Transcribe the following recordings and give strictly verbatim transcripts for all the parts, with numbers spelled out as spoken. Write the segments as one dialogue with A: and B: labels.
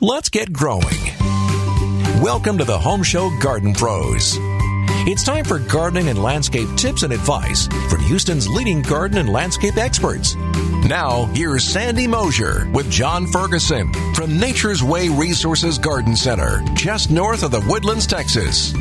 A: Let's get growing. Welcome to the Home Show Garden Pros. It's time for gardening and landscape tips and advice from Houston's leading garden and landscape experts. Now, here's Sandy Mosier with John Ferguson from Nature's Way Resources Garden Center, just north of the Woodlands, Texas.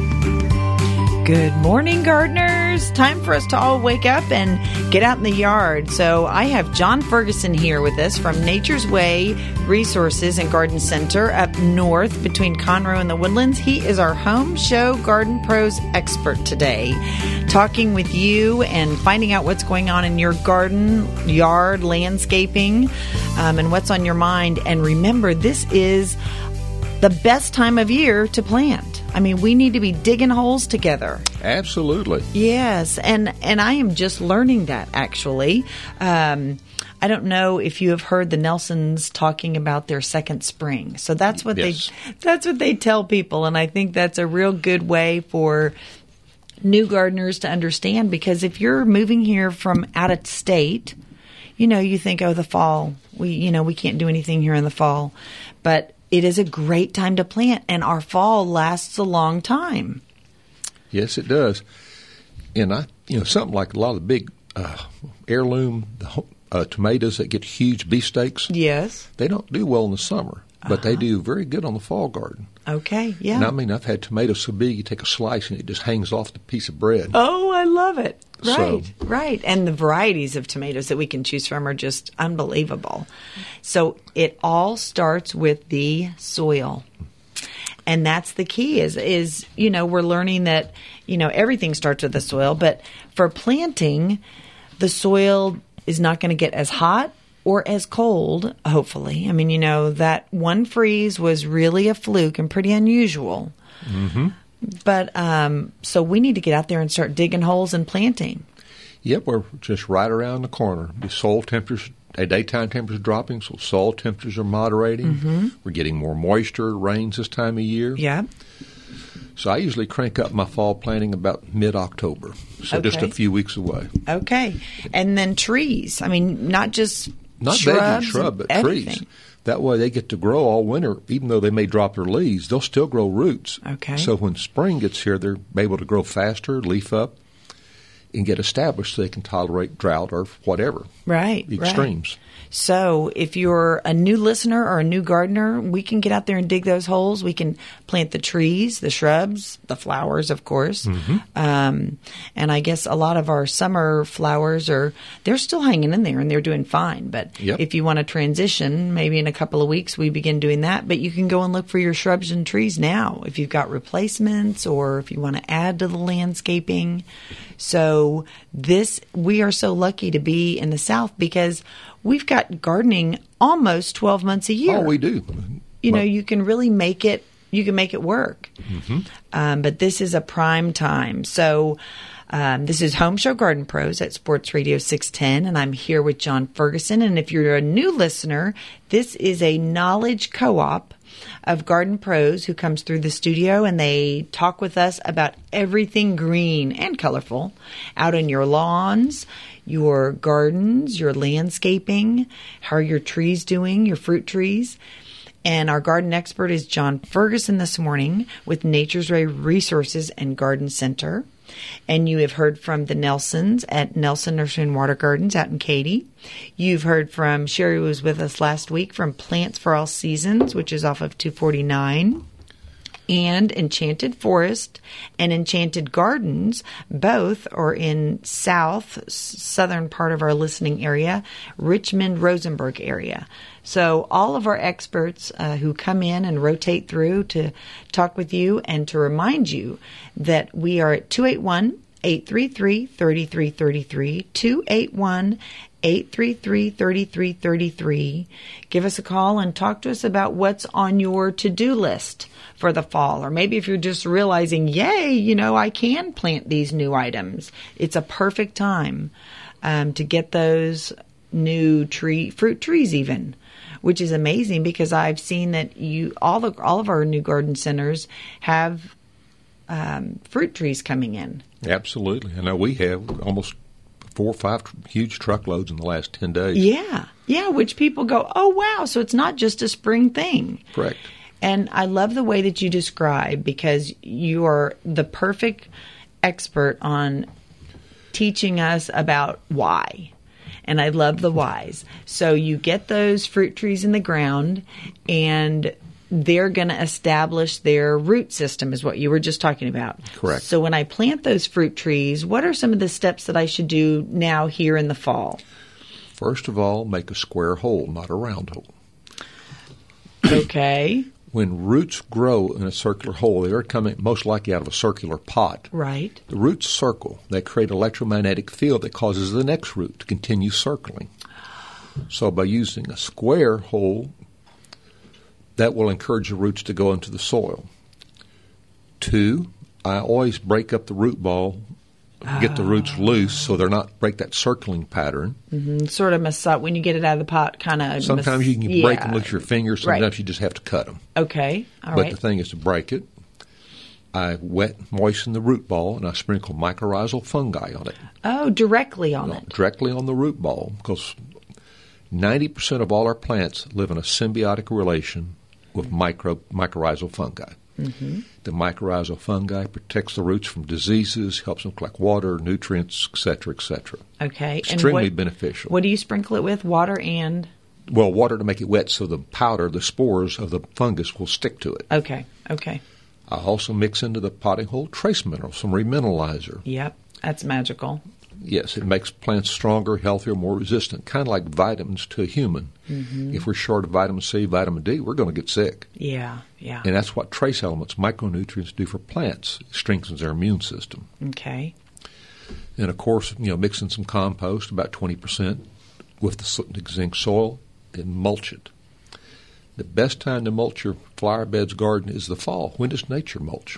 B: Good morning, gardeners. Time for us to all wake up and get out in the yard. So I have John Ferguson here with us from Nature's Way Resources and Garden Center up north between Conroe and the Woodlands. He is our Home Show Garden Pros expert today, talking with you and finding out what's going on in your garden, yard, landscaping, um, and what's on your mind. And remember, this is the best time of year to plant. I mean, we need to be digging holes together.
C: Absolutely.
B: Yes, and and I am just learning that, actually. Um, I don't know if you have heard the Nelsons talking about their second spring. So that's what
C: yes.
B: they that's what they tell people, and I think that's a real good way for new gardeners to understand, because if you're moving here from out of state, you know, you think, oh, the fall, we you know, we can't do anything here in the fall. But it is a great time to plant, and our fall lasts a long time.
C: Yes, it does. And I, you know, something like a lot of the big uh, heirloom uh, tomatoes that get huge beefsteaks.
B: Yes,
C: they don't do well in the summer, but
B: uh-huh.
C: they do very good on the fall garden.
B: Okay, yeah.
C: And I mean, I've had tomatoes so big you take a slice and it just hangs off the piece of bread.
B: Oh, I love it. Right,
C: so,
B: right. And the varieties of tomatoes that we can choose from are just unbelievable. So it all starts with the soil. And that's the key is, is, you know, we're learning that, you know, everything starts with the soil. But for planting, the soil is not going to get as hot or as cold, hopefully. I mean, you know, that one freeze was really a fluke and pretty unusual.
C: Mm-hmm.
B: But um, so we need to get out there and start digging holes and planting.
C: Yep, we're just right around the corner. The soil temperatures, uh, daytime temperatures dropping, so soil temperatures are moderating.
B: Mm-hmm.
C: We're getting more moisture, rains this time of year.
B: Yeah.
C: So I usually crank up my fall planting about mid-October, so
B: Okay.
C: just a few weeks away.
B: Okay. And then trees. I mean, not just
C: Not
B: shrubs,
C: veggie, shrub, but
B: everything.
C: trees. That way they get to grow all winter. Even though they may drop their leaves, they'll still grow roots.
B: Okay.
C: So when spring gets here, they're able to grow faster, leaf up, and get established so they can tolerate drought or whatever.
B: Right,
C: extremes.
B: Right. So if you're a new listener or a new gardener, we can get out there and dig those holes. We can plant the trees, the shrubs, the flowers, of course.
C: Mm-hmm.
B: Um, and I guess a lot of our summer flowers are, they're still hanging in there and they're doing fine. But
C: yep.
B: if you want to transition, maybe in a couple of weeks we begin doing that. But you can go and look for your shrubs and trees now if you've got replacements or if you want to add to the landscaping. So this, we are so lucky to be in the South because we've got gardening almost twelve months a year.
C: Oh, we do.
B: You
C: well,
B: know, you can really make it, you can make it work.
C: Mm-hmm.
B: Um, but this is a prime time. So um, this is Home Show Garden Pros at Sports Radio six ten, and I'm here with John Ferguson. And if you're a new listener, this is a knowledge co-op of garden pros who comes through the studio, and they talk with us about everything green and colorful out on your lawns, your gardens, your landscaping, how are your trees doing, your fruit trees. And our garden expert is John Ferguson this morning with Nature's Way Resources and Garden Center. And you have heard from the Nelsons at Nelson Nursery and Water Gardens out in Katy. You've heard from Sherry, who was with us last week, from Plants for All Seasons, which is off of two forty-nine. And Enchanted Forest and Enchanted Gardens, both are in south, southern part of our listening area, Richmond-Rosenberg area. So all of our experts uh, who come in and rotate through to talk with you and to remind you that we are at two eight one, eight three three, three three three three, two eight one, eight three three, three three three three. Give us a call and talk to us about what's on your to-do list for the fall. Or maybe if you're just realizing, yay, you know, I can plant these new items. It's a perfect time um, to get those new tree, fruit trees even, which is amazing because I've seen that you all the all of our new garden centers have um, fruit trees coming in.
C: Absolutely. I know we have almost four or five tr- huge truckloads in the last ten days.
B: Yeah. Yeah, which people go, oh, wow, so it's not just a spring thing.
C: Correct.
B: And I love the way that you describe, because you are the perfect expert on teaching us about why. And I love the whys. So you get those fruit trees in the ground, and they're going to establish their root system, is what you were just talking about.
C: Correct.
B: So when I plant those fruit trees, what are some of the steps that I should do now here in the fall?
C: First of all, make a square hole, not a round hole.
B: Okay.
C: When roots grow in a circular hole, they're coming most likely out of a circular pot.
B: Right.
C: The roots circle. They create an electromagnetic field that causes the next root to continue circling. So by using a square hole, that will encourage the roots to go into the soil. Two, I always break up the root ball, get the roots loose so they're not break that circling pattern.
B: Mm-hmm. Sort of massage when you get it out of the pot, kind of.
C: Sometimes
B: mas-
C: you can
B: yeah.
C: break them with your fingers. Sometimes
B: Right.
C: you just have to cut them.
B: Okay, all
C: but
B: right.
C: the thing is to break it. I wet, moisten the root ball, and I sprinkle mycorrhizal fungi on it.
B: Oh, directly on it.
C: Directly on the root ball, because ninety percent of all our plants live in a symbiotic relation with micro mycorrhizal fungi.
B: Mm-hmm.
C: The mycorrhizal fungi protects the roots from diseases, helps them collect water, nutrients, et cetera, et cetera.
B: Okay.
C: Extremely
B: and what,
C: beneficial.
B: What do you sprinkle it with? Water and?
C: Well, water to make it wet so the powder, the spores of the fungus will stick to it.
B: Okay, okay.
C: I also mix into the potting hole trace minerals, some remineralizer.
B: Yep, that's magical.
C: Yes, it makes plants stronger, healthier, more resistant, kind of like vitamins to a human.
B: Mm-hmm.
C: If we're short of vitamin C, vitamin D, we're going to get sick.
B: Yeah, yeah.
C: And that's what trace elements, micronutrients, do for plants. It strengthens their immune system.
B: Okay.
C: And, of course, you know, mix in some compost, about twenty percent, with the zinc soil, and mulch it. The best time to mulch your flower beds garden is the fall. When does nature mulch?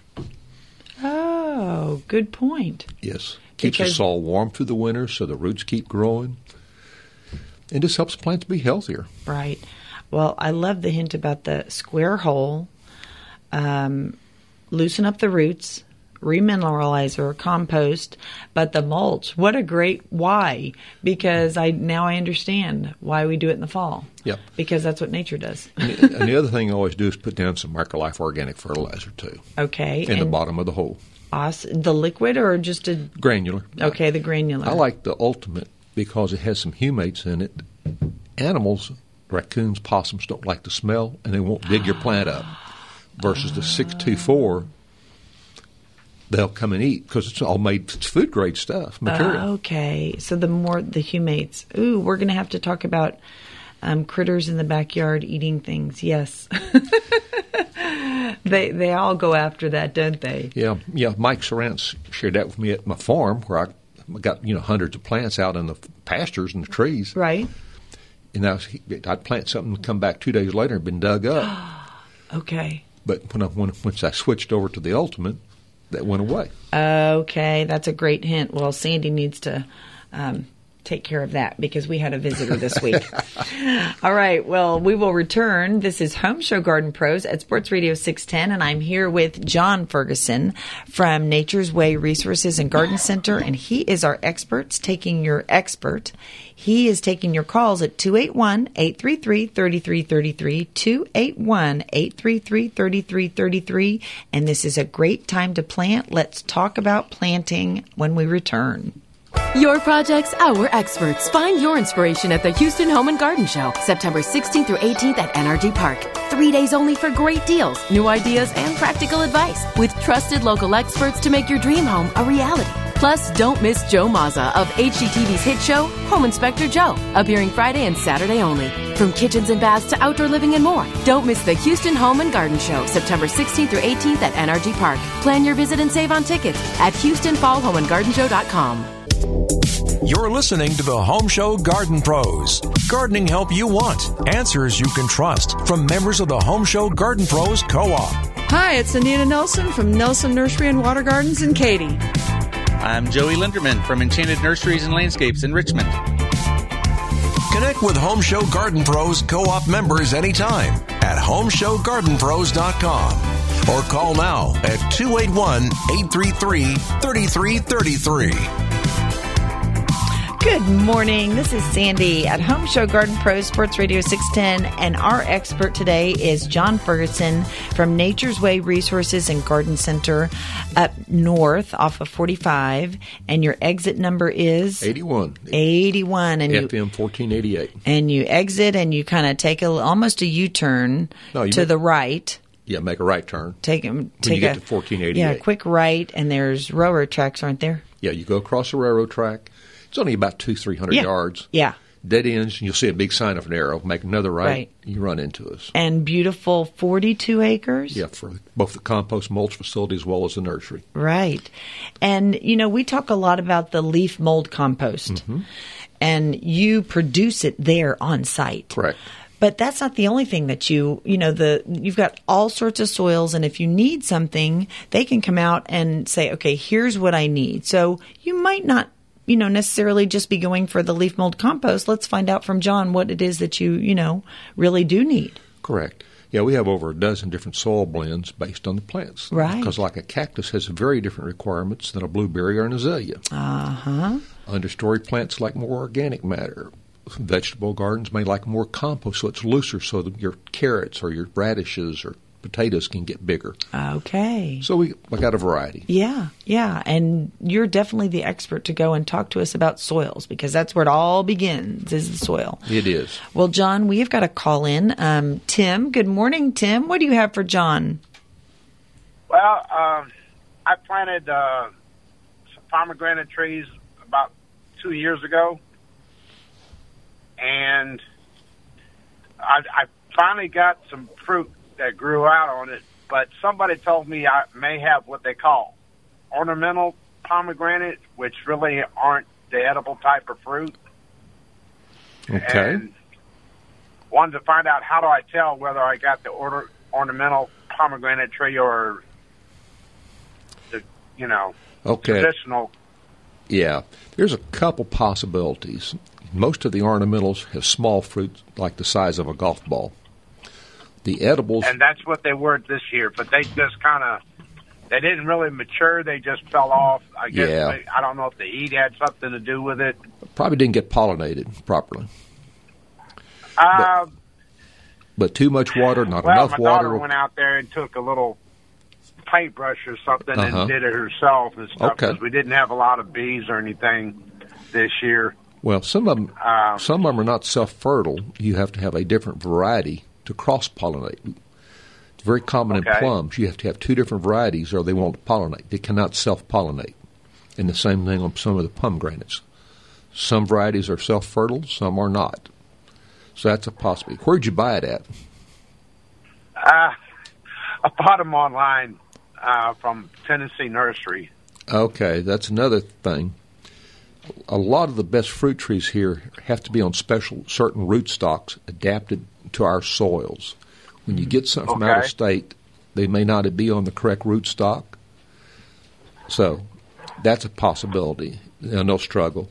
B: Oh, good point.
C: Yes. Keeps the
B: Because-
C: soil warm through the winter so the roots keep growing. And just helps plants be healthier.
B: Right. Well, I love the hint about the square hole, um, loosen up the roots, remineralizer, compost, but the mulch, what a great why, because I now I understand why we do it in the fall.
C: Yep.
B: Because that's what nature does.
C: And, and the other thing I always do is put down some Microlife organic fertilizer, too,
B: Okay.
C: in the
B: and
C: bottom of the hole.
B: awesome. The liquid or just a...
C: Granular.
B: Okay, the granular.
C: I like the Ultimate because it has some humates in it. Animals, raccoons, possums don't like the smell, and they won't dig your plant up. Versus the six two four, they'll come and eat because it's all made, it's food grade stuff, material.
B: Uh, okay, so the more the humates. Ooh, we're going to have to talk about um, critters in the backyard eating things. Yes, they they all go after that, don't they?
C: Yeah, yeah. Mike Sorantz shared that with me at my farm where I got you know hundreds of plants out in the pastures and the trees.
B: Right.
C: And I was, I'd plant something and come back two days later and been dug up.
B: Okay.
C: But when I when, once I switched over to the Ultimate, that went away.
B: Okay, that's a great hint. Well, Sandy needs to um, take care of that because we had a visitor this week. All right, well, we will return. This is Home Show Garden Pros at Sports Radio six ten, and I'm here with John Ferguson from Nature's Way Resources and Garden Center, and he is our expert, taking your expert. He is taking your calls at two eight one, eight three three, three three three three, two eight one, eight three three, three three three three, and this is a great time to plant. Let's talk about planting when we return.
D: Your projects, our experts. Find your inspiration at the Houston Home and Garden Show, September sixteenth through eighteenth at N R G Park. Three days only for great deals, new ideas, and practical advice with trusted local experts to make your dream home a reality. Plus, don't miss Joe Mazza of H G T V's hit show, Home Inspector Joe, appearing Friday and Saturday only. From kitchens and baths to outdoor living and more. Don't miss the Houston Home and Garden Show, September sixteenth through eighteenth at N R G Park. Plan your visit and save on tickets at houston fall home and garden show dot com.
A: You're listening to the Home Show Garden Pros. Gardening help you want. Answers you can trust. From members of the Home Show Garden Pros Co-op.
E: Hi, it's Anita Nelson from Nelson Nursery and Water Gardens in Katy.
F: I'm Joey Linderman from Enchanted Nurseries and Landscapes in Richmond.
A: Connect with Home Show Garden Pros Co-op members anytime at home show garden pros dot com or call now at two eight one, eight three three, three three three three.
B: Good morning. This is Sandy at Home Show Garden Pros Sports Radio six ten, and our expert today is John Ferguson from Nature's Way Resources and Garden Center up north off of forty-five, and your exit number is
C: eighty-one.
B: eighty-one, and
C: F M fourteen eighty-eight.
B: And you exit and you kind of take a almost a U-turn
C: no, you
B: to
C: make,
B: the right.
C: Yeah, make a right turn.
B: Take, take
C: when you get
B: a,
C: to fourteen eighty-eight.
B: Yeah, quick right, and there's railroad tracks, aren't there?
C: Yeah, you go across the railroad track. It's only about two, three hundred
B: yeah.
C: yards.
B: Yeah.
C: Dead ends, and you'll see a big sign of an arrow. Make another right,
B: right.
C: You run into us.
B: And beautiful forty-two acres?
C: Yeah, for both the compost mulch facility as well as the nursery.
B: Right. And, you know, we talk a lot about the leaf mold compost.
C: Mm-hmm.
B: And you produce it there on site.
C: Correct.
B: But that's not the only thing that you, you know, the you've got all sorts of soils, and if you need something, they can come out and say, okay, here's what I need. So you might not, you know, necessarily just be going for the leaf mold compost. Let's find out from John what it is that you, you know, really do need.
C: Correct. Yeah, we have over a dozen different soil blends based on the plants.
B: Right.
C: Because like a cactus has very different requirements than a blueberry or an azalea.
B: Uh-huh.
C: Understory plants like more organic matter. Vegetable gardens may like more compost, so it's looser, so that your carrots or your radishes or potatoes can get bigger.
B: Okay.
C: So we, we got a variety.
B: Yeah, yeah. And you're definitely the expert to go and talk to us about soils, because that's where it all begins, is the soil.
C: It is.
B: Well, John, we've got a call in. Um, Tim, good morning, Tim. What do you have for John?
G: Well, um, I planted uh, some pomegranate trees about two years ago. And I, I finally got some fruit that grew out on it, but somebody told me I may have what they call ornamental pomegranate, which really aren't the edible type of fruit.
C: Okay.
G: And wanted to find out, how do I tell whether I got the order, ornamental pomegranate tree or the, you know,
C: okay.
G: traditional.
C: Yeah. There's a couple possibilities. Most of the ornamentals have small fruit like the size of a golf ball. The edibles...
G: And that's what they were this year, but they just kind of, they didn't really mature. They just fell off. I guess,
C: yeah.
G: they, I don't know if the heat had something to do with it.
C: Probably didn't get pollinated properly.
G: Uh,
C: but, but too much water, not
G: well,
C: enough
G: my
C: water.
G: daughter went out there and took a little paintbrush or something
C: uh-huh.
G: and did it herself and stuff,
C: okay.
G: because we didn't have a lot of bees or anything this year.
C: Well, some of them,
G: um,
C: some of them are not self-fertile. You have to have a different variety to cross-pollinate. It's very common
G: okay.
C: in plums. You have to have two different varieties or they won't pollinate. They cannot self-pollinate. And the same thing on some of the pomegranates. Some varieties are self-fertile, some are not. So that's a possibility. Where'd you buy it at?
G: Uh, I bought them online uh, from Tennessee Nursery.
C: Okay, that's another thing. A lot of the best fruit trees here have to be on special, certain rootstocks adapted to our soils. When you get something from
G: okay.
C: out of state, they may not be on the correct rootstock. So that's a possibility, and they'll struggle.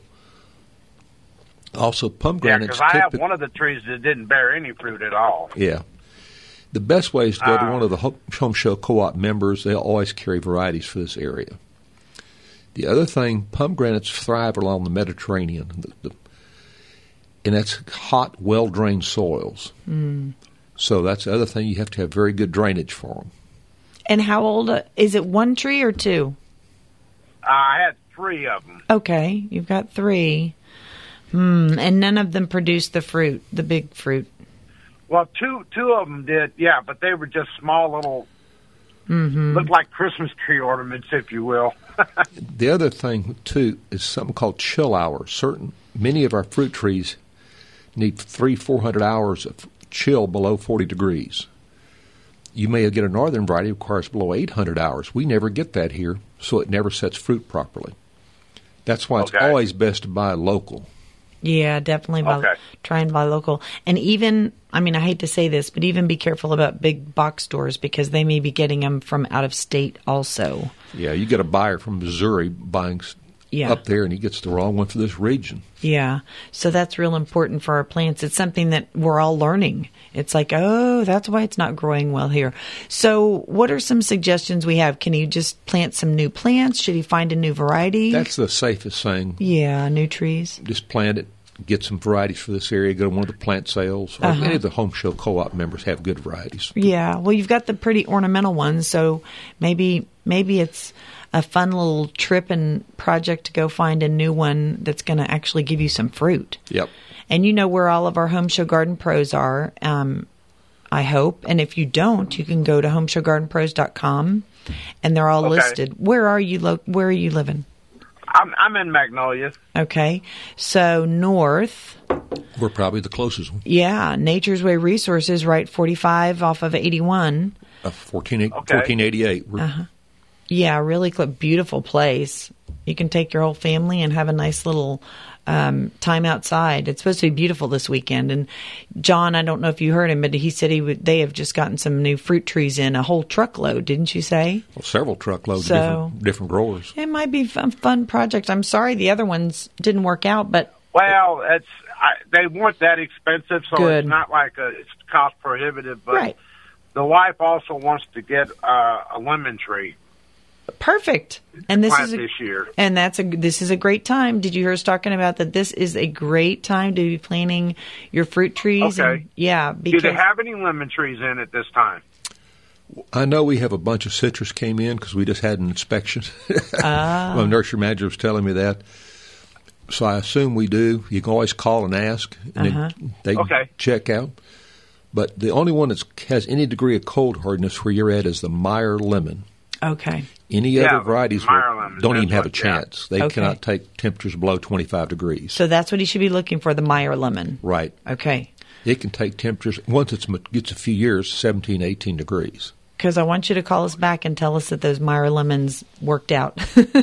C: Also,
G: Yeah,
C: pomegranates...
G: because I have
C: typic-
G: one of the trees that didn't bear any fruit at all.
C: Yeah. The best way is to go to
G: Uh,
C: one of the Home Show Co-op members. They'll always carry varieties for this area. The other thing, pomegranates thrive along the Mediterranean, the, the, and that's hot, well-drained soils.
B: Mm.
C: So that's the other thing. You have to have very good drainage for them.
B: And how old, uh, is it one tree or two?
G: Uh, I had three of them.
B: Okay, you've got three. Hmm, and none of them produced the fruit, the big fruit.
G: Well, two two of them did, yeah, but they were just small little,
B: Mm-hmm.
G: looked like Christmas tree ornaments, if you will.
C: The other thing, too, is something called chill hours. Certain Many of our fruit trees need three, four hundred hours of chill below forty degrees. You may get a northern variety that requires below eight hundred hours. We never get that here, so it never sets fruit properly. That's why it's
G: Okay.
C: always best to buy local.
B: Yeah, definitely buy,
G: Okay.
B: try and buy local. And even, I mean, I hate to say this, but even be careful about big box stores because they may be getting them from out of state also.
C: Yeah, you get a buyer from Missouri buying s-
B: Yeah.
C: up there, and he gets the wrong one for this region.
B: Yeah. So that's real important for our plants. It's something that we're all learning. It's like, oh, that's why it's not growing well here. So what are some suggestions we have? Can he just plant some new plants? Should he find a new variety?
C: That's the safest thing.
B: Yeah, new trees.
C: Just plant it, get some varieties for this area, go to one of the plant sales. Or
B: Uh-huh.
C: Any of the Home Show Co-op members have good varieties.
B: Yeah. Well, you've got the pretty ornamental ones, so maybe maybe it's a fun little trip and project to go find a new one that's going to actually give you some fruit.
C: Yep.
B: And you know where all of our Home Show Garden Pros are, um, I hope. And if you don't, you can go to home show garden pros dot com, and they're all
G: Okay.
B: listed. Where are you? Lo- where are you living?
G: I'm I'm in Magnolia.
B: Okay, so north.
C: We're probably the closest one.
B: Yeah, Nature's Way Resources, right? forty-five off of eighty-one.
C: Uh, fourteen,
G: Okay.
C: fourteen eighty-eight. We're,
B: Uh-huh. Yeah, really cl- beautiful place. You can take your whole family and have a nice little um, time outside. It's supposed to be beautiful this weekend. And John, I don't know if you heard him, but he said he would. They have just gotten some new fruit trees in, a whole truckload, didn't you say?
C: well, several truckloads
B: So-
C: of different, different growers.
B: It might be a fun, fun project. I'm sorry the other ones didn't work out, but
G: Well, it's I, they weren't that expensive, so
B: Good.
G: it's not like a, it's cost prohibitive. But
B: right.
G: the wife also wants to get uh, a lemon tree
B: Perfect. And this
G: plant
B: is a,
G: this year.
B: and that's a this is a great time. Did you hear us talking about that? This is a great time to be planting your fruit trees.
G: Okay.
B: And, yeah,
G: Do
B: because
G: they have any lemon trees in at this time?
C: I know we have a bunch of citrus came in because we just had an inspection.
B: Ah.
C: My nursery manager was telling me that. So I assume we do. You can always call and ask, and
B: Uh-huh.
C: then they
G: Okay.
C: check out. But the only one that has any degree of cold hardness where you're at is the Meyer lemon.
B: okay.
C: Any
G: Yeah,
C: other varieties
G: Meyer
C: will-
G: lemon,
C: don't
G: that's
C: even have a
G: what- yeah.
C: chance. They
B: Okay.
C: cannot take temperatures below twenty-five degrees.
B: So that's what he should be looking for, the Meyer lemon.
C: Right.
B: Okay.
C: It can take temperatures, once it gets a few years, seventeen, eighteen degrees.
B: Because I want you to call us back and tell us that those Meyer lemons worked out.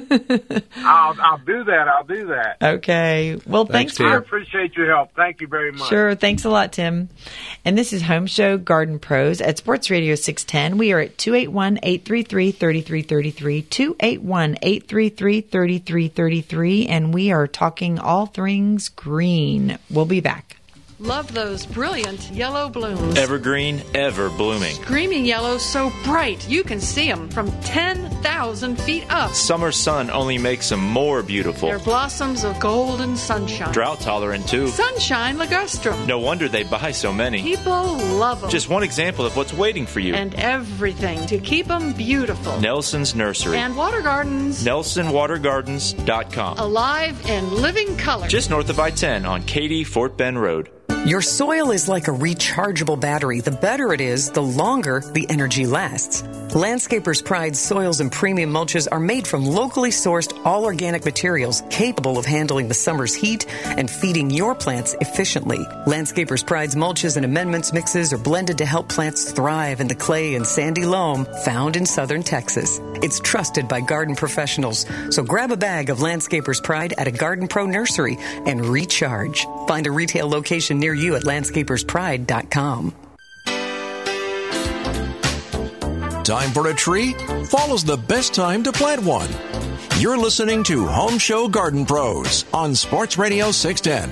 G: I'll I'll do that. I'll do that.
B: Okay. Well, thanks,
C: Thanks, Tim.
G: I
B: for
G: appreciate your help. Thank you very much.
B: Sure. Thanks a lot, Tim. And this is Home Show Garden Pros at Sports Radio six ten. We are at two eight one, eight three three, three three three three, two eight one, eight three three, three three three three, and we are talking all things green. We'll be back.
E: Love those brilliant yellow blooms.
H: Evergreen, ever blooming.
E: Screaming yellow so bright you can see them from ten thousand feet up.
H: Summer sun only makes them more beautiful.
E: They're blossoms of golden sunshine.
H: Drought tolerant, too.
E: Sunshine ligustrum.
H: No wonder they buy so many.
E: People love them.
H: Just one example of what's waiting for you.
E: And everything to keep them beautiful.
H: Nelson's Nursery.
E: And water gardens.
H: Nelson Water Gardens dot com.
E: Alive in living color.
H: Just north of I ten on Katy Fort Bend Road.
I: Your soil is like a rechargeable battery. The better it is, the longer the energy lasts. Landscapers' Pride soils and premium mulches are made from locally sourced all-organic materials capable of handling the summer's heat and feeding your plants efficiently. Landscapers' Pride's mulches and amendments mixes are blended to help plants thrive in the clay and sandy loam found in southern Texas. It's trusted by garden professionals, so grab a bag of Landscapers' Pride at a Garden Pro nursery and recharge. Find a retail location near you at landscapers pride dot com.
A: Time for a tree? Fall's the best time to plant one. You're listening to Home Show Garden Pros on Sports Radio six ten.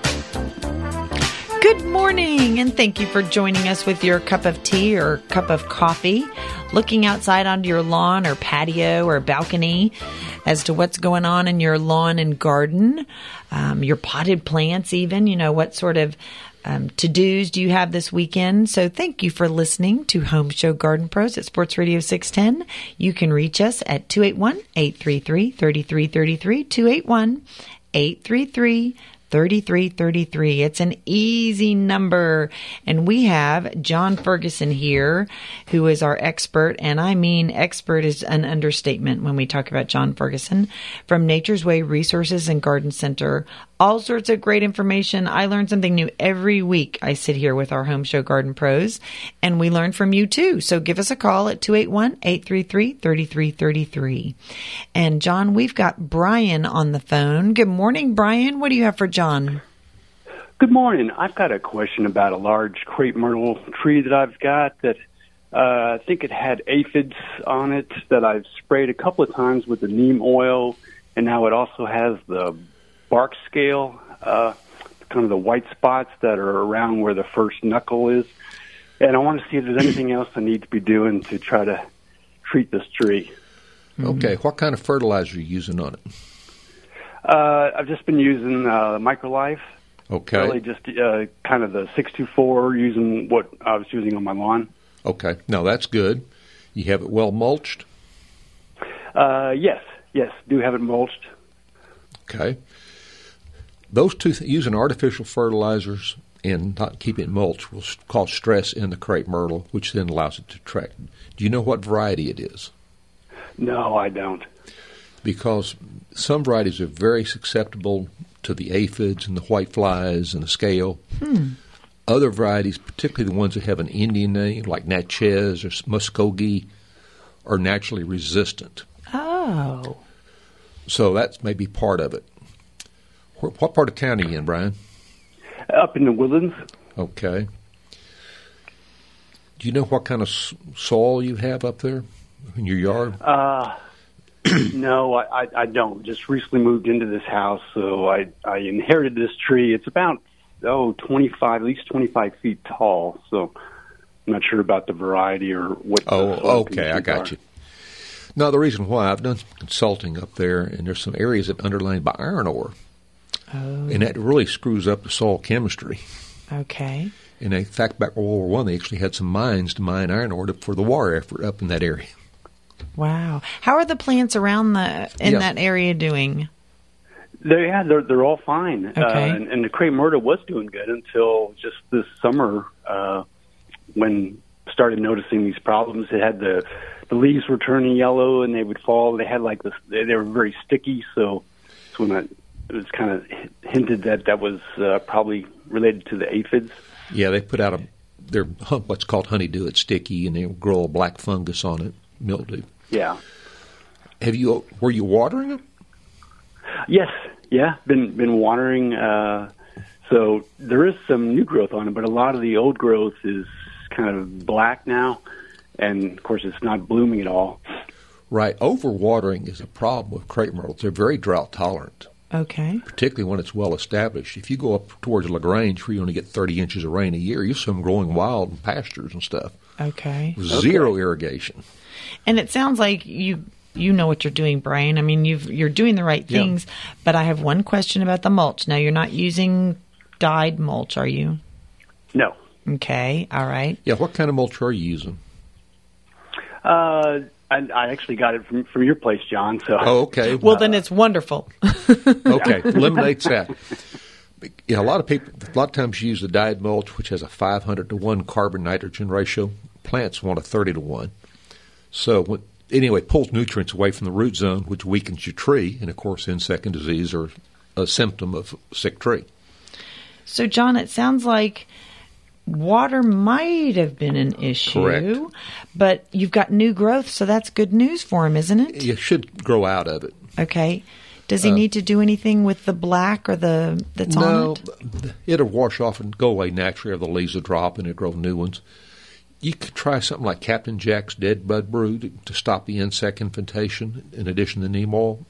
B: Good morning, and thank you for joining us with your cup of tea or cup of coffee, looking outside onto your lawn or patio or balcony as to what's going on in your lawn and garden, um, your potted plants even, you know, what sort of um, to-dos do you have this weekend? So thank you for listening to Home Show Garden Pros at Sports Radio six ten. You can reach us at two eight one, eight three three, three three three three, two eight one, eight three three, three three three three. It's an easy number. And we have John Ferguson here, who is our expert. And I mean, expert is an understatement when we talk about John Ferguson from Nature's Way Resources and Garden Center. All sorts of great information. I learn something new every week. I sit here with our Home Show Garden Pros, and we learn from you too. So give us a call at two eight one, eight three three, three three three three. And John, we've got Brian on the phone. Good morning, Brian. What do you have for John?
J: Good morning. I've got a question about a large crepe myrtle tree that I've got that uh, I think it had aphids on it that I've sprayed a couple of times with the neem oil, and now it also has the bark scale, uh, kind of the white spots that are around where the first knuckle is. And I want to see if there's anything else I need to be doing to try to treat this tree.
C: Okay, what kind of fertilizer are you using on it?
J: Uh, I've just been using uh, Microlife.
C: Okay.
J: Really just uh, kind of the six two four, using what I was using on my lawn.
C: Okay. Now, that's good. You have it well mulched?
J: Uh, yes. Yes, do have it mulched.
C: Okay. Those two, th- using artificial fertilizers and not keeping it mulched will cause stress in the crepe myrtle, which then allows it to track. Do you know what variety it is?
J: No, I don't.
C: Because some varieties are very susceptible to the aphids and the white flies and the scale.
B: Hmm.
C: Other varieties, particularly the ones that have an Indian name, like Natchez or Muskogee, are naturally resistant.
B: Oh.
C: So that's maybe part of it. What part of town are you in, Brian?
J: Up in the Woodlands.
C: Okay. Do you know what kind of soil you have up there in your yard?
J: Uh, no, I, I, I don't. Just recently moved into this house, so I, I inherited this tree. It's about, oh, twenty-five, at least twenty-five feet tall, so I'm not sure about the variety or what.
C: Oh, okay, I got are. you. No, the reason why, I've done some consulting up there, and there's some areas that are underlain by iron ore.
B: Oh.
C: And that really screws up the soil chemistry.
B: Okay.
C: And in fact, back in World War One, they actually had some mines to mine iron ore for the war effort up in that area.
B: Wow. How are the plants around the in
C: yeah.
B: that area doing?
J: They, yeah, they're they're all fine.
B: Okay.
J: Uh, and, and the crepe myrtle was doing good until just this summer, uh, when I started noticing these problems. It had the the leaves were turning yellow and they would fall. They had like this. They, they were very sticky. So, so when I, it was kind of hinted that that was uh, probably related to the aphids.
C: Yeah, they put out a they're what's called honeydew. It's sticky and they grow a black fungus on it, mildew.
J: Yeah.
C: Have you were you watering them?
J: Yes. Yeah. Been been watering. Uh, so there is some new growth on it, but a lot of the old growth is kind of black now. And, of course, it's not blooming at all.
C: Right. Overwatering is a problem with crepe myrtles. They're very drought tolerant.
B: Okay.
C: Particularly when it's well established. If you go up towards LaGrange where you only get thirty inches of rain a year, you see them growing wild in pastures and stuff.
B: Okay.
C: Zero
J: okay.
C: irrigation.
B: And it sounds like you you know what you're doing, Brian. I mean, you've, you're doing the right things. Yeah. But I have one question about the mulch. Now, you're not using dyed mulch, are you?
J: No.
B: Okay. All right.
C: Yeah. What kind of mulch are you using?
J: Uh, I, I actually got it from, from your place, John. So.
C: Oh, okay.
B: Well, uh, then it's wonderful.
C: Okay, eliminates that. You know, a lot of people, a lot of times you use the dyed mulch, which has a five hundred to one carbon nitrogen ratio. Plants want a thirty to one. So when, anyway, it pulls nutrients away from the root zone, which weakens your tree, and of course, insect and disease are a symptom of a sick tree.
B: So, John, it sounds like water might have been an issue,
C: correct,
B: but you've got new growth, so that's good news for him, isn't it?
C: You should grow out of it.
B: Okay. Does he uh, need to do anything with the black or the that's
C: no,
B: on it?
C: No, it'll wash off and go away naturally, or the leaves will drop and it'll grow new ones. You could try something like Captain Jack's Dead Bud Brew to, to stop the insect infestation in addition to neem oil.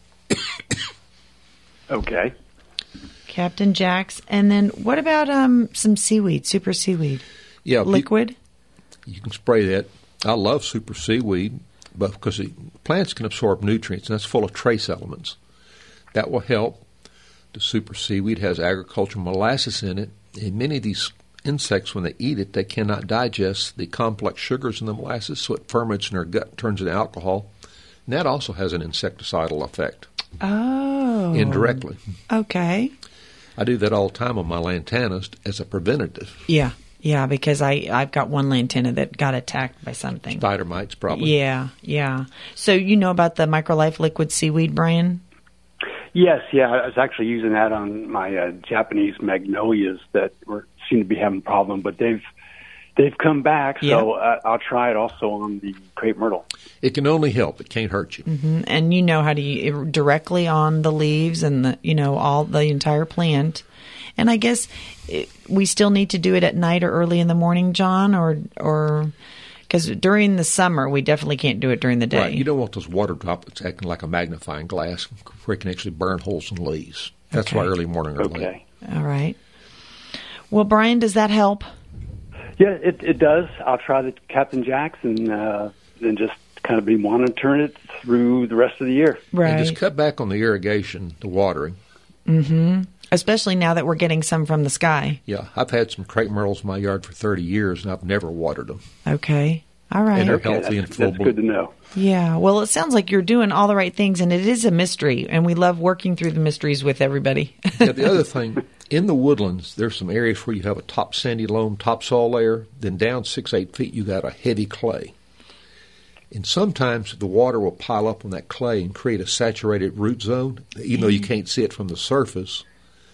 J: Okay.
B: Captain Jack's. And then what about um, some seaweed, super seaweed?
C: Yeah.
B: Liquid?
C: You, you can spray that. I love super seaweed, but because the plants can absorb nutrients, and that's full of trace elements. That will help. The super seaweed has agricultural molasses in it, and many of these insects, when they eat it, they cannot digest the complex sugars in the molasses, so it ferments in their gut, turns into alcohol. And that also has an insecticidal effect.
B: Oh.
C: Indirectly.
B: Okay.
C: I do that all the time on my lantanas as a preventative.
B: Yeah, yeah, because I, I've got one lantana that got attacked by something.
C: Spider mites, probably.
B: Yeah, yeah. So you know about the Microlife liquid seaweed, Brian?
J: Yes, yeah. I was actually using that on my uh, Japanese magnolias that were seem to be having a problem, but they've they've come back, so yeah. uh, I'll try it also on the crepe myrtle.
C: It can only help; it can't hurt you.
B: Mm-hmm. And you know how to use directly on the leaves and the you know all the entire plant. And I guess it, we still need to do it at night or early in the morning, John, or or Because during the summer, we definitely can't do it during the day.
C: Right. You don't want those water droplets acting like a magnifying glass where it can actually burn holes in leaves. That's
B: Okay.
C: why early morning are
J: Okay.
B: All right. Well, Brian, does that help?
J: Yeah, it, it does. I'll try the Captain Jack's and uh, then just kind of be monitoring it through the rest of the year.
B: Right.
C: And just cut back on the irrigation, the watering.
B: Mm-hmm. Especially now that we're getting some from the sky.
C: Yeah, I've had some crepe myrtles in my yard for thirty years, and I've never watered them.
B: Okay. All right.
C: And they're
J: Okay,
C: healthy
J: that's,
C: and full
J: that's good to know.
B: Yeah. Well, it sounds like you're doing all the right things, and it is a mystery, and we love working through the mysteries with everybody.
C: Yeah, the other thing, in the woodlands, there's some areas where you have a top sandy loam topsoil layer, then down six, eight feet you got a heavy clay. And sometimes the water will pile up on that clay and create a saturated root zone, even though you can't see it from the surface,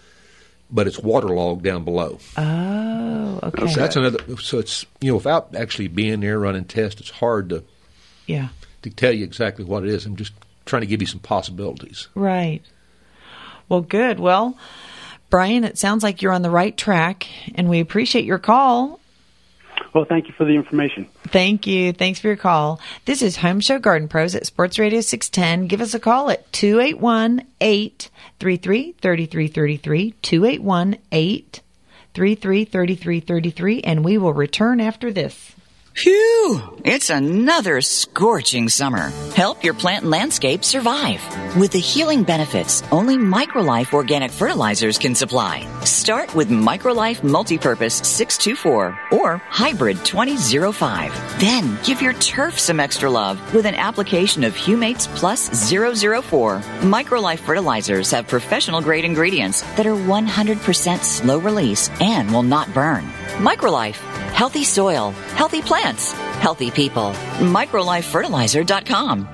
C: but it's waterlogged down below.
B: Oh, okay.
C: So that's another. So it's, you know, without actually being there running tests, it's hard to
B: Yeah.
C: to tell you exactly what it is. I'm just trying to give you some possibilities.
B: Right. Well, good. Well, Brian, it sounds like you're on the right track, and we appreciate your call.
J: Well, thank you for the information.
B: Thank you. Thanks for your call. This is Home Show Garden Pros at Sports Radio six ten. Give us a call at two eight one, eight three three, three three three three, two eight one, eight three three, three three three three, and we will return after this.
K: Phew! It's another scorching summer. Help your plant and landscape survive with the healing benefits only Microlife organic fertilizers can supply. Start with Microlife Multipurpose six two four or Hybrid twenty oh five. Then give your turf some extra love with an application of Humates Plus zero zero four. Microlife fertilizers have professional grade ingredients that are one hundred percent slow release and will not burn. Microlife. Healthy soil, healthy plants, healthy people. Microlife Fertilizer dot com.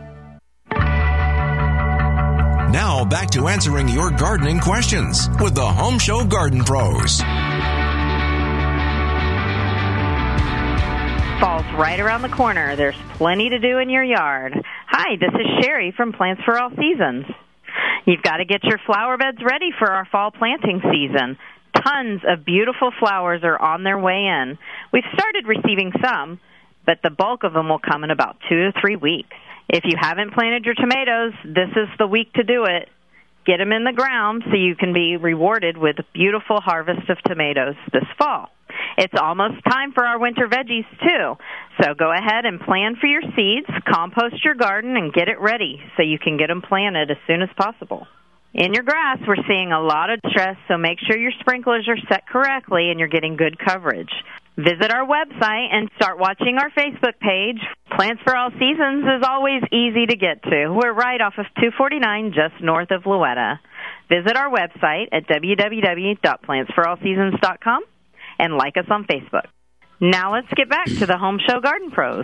A: Now back to answering your gardening questions with the Home Show Garden Pros.
L: Fall's right around the corner. There's plenty to do in your yard. Hi, this is Sherry from Plants for All Seasons. You've got to get your flower beds ready for our fall planting season. Tons of beautiful flowers are on their way in. We've started receiving some, but the bulk of them will come in about two to three weeks. If you haven't planted your tomatoes, this is the week to do it. Get them in the ground so you can be rewarded with a beautiful harvest of tomatoes this fall. It's almost time for our winter veggies, too. So go ahead and plan for your seeds, compost your garden, and get it ready so you can get them planted as soon as possible. In your grass, we're seeing a lot of stress, so make sure your sprinklers are set correctly and you're getting good coverage. Visit our website and start watching our Facebook page. Plants for All Seasons is always easy to get to. We're right off of two forty-nine, just north of Louetta. Visit our website at w w w dot plants for all seasons dot com and like us on Facebook. Now let's get back to the Home Show Garden Pros.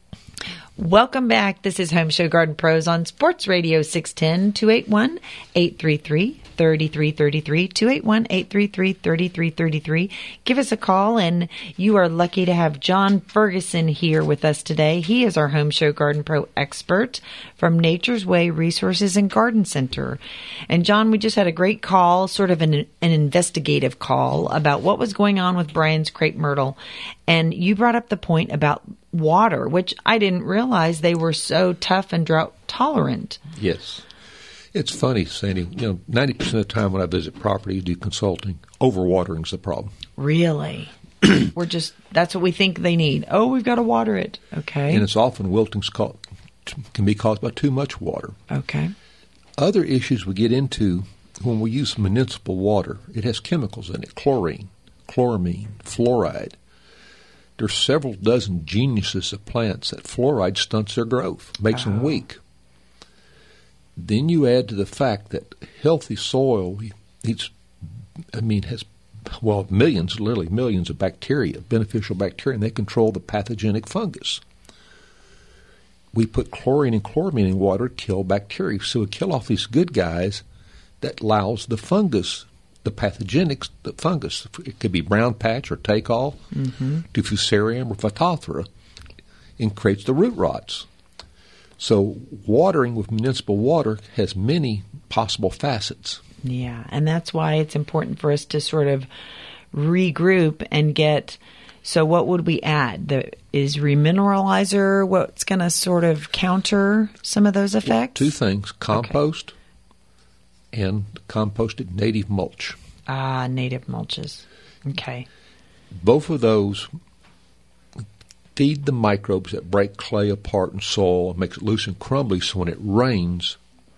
B: Welcome back. This is Home Show Garden Pros on Sports Radio six ten, two eight one, eight three three, three three three three, two eight one, eight three three, three three three three. Give us a call, and you are lucky to have John Ferguson here with us today. He is our Home Show Garden Pro expert from Nature's Way Resources and Garden Center. And John, we just had a great call, sort of an, an investigative call about what was going on with Brian's crepe myrtle. And you brought up the point about water, which I didn't realize they were so tough and drought tolerant.
C: Yes. It's funny, Sandy. You know, ninety percent of the time when I visit property, do consulting, overwatering's the problem.
B: Really? We're just, that's what we think they need. Oh, we've got to water it. Okay.
C: And it's often wilting's called, can be caused by too much water.
B: Okay.
C: Other issues we get into when we use municipal water, it has chemicals in it, chlorine, chloramine, fluoride. There's several dozen genuses of plants that fluoride stunts their growth, makes oh. them weak. Then you add to the fact that healthy soil, it's, I mean, has, well, millions, literally millions of bacteria, beneficial bacteria, and they control the pathogenic fungus. We put chlorine and chloramine in water to kill bacteria, so we kill off these good guys that allows the fungus, the pathogenics, the fungus. It could be brown patch or take-all, mm-hmm. to Fusarium or Phytophthora, and creates the root rots. So watering with municipal water has many possible facets.
B: Yeah, and that's why it's important for us to sort of regroup and get So what would we add? The, is remineralizer what's going to sort of counter some of those effects?
C: Two things, compost okay. and composted native mulch.
B: Ah, native mulches. Okay.
C: Both of those feed the microbes that break clay apart in soil and makes it loose and crumbly, so when it rains,